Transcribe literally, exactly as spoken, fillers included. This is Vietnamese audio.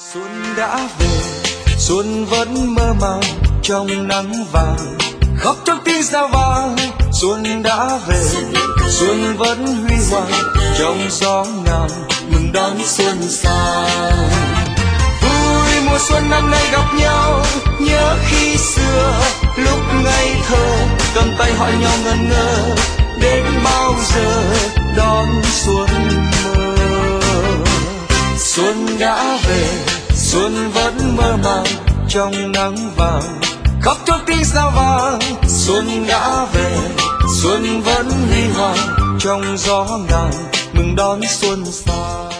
Xuân đã về, xuân vẫn mơ màng trong nắng vàng, khóc trong tiếng sao vang. Xuân đã về, xuân vẫn huy hoàng trong gió ngàn, mừng đón xuân sang. Vui mùa xuân năm nay gặp nhau, nhớ khi xưa lúc ngây thơ, cầm tay hỏi nhau ngẩn ngơ, đến bao giờ đón xuân mơ. Xuân đã về, xuân vẫn mơ màng trong nắng vàng, khóc trong tiếng sao vang. Xuân đã về, xuân vẫn huy hoàng trong gió ngàn, mừng đón xuân sang.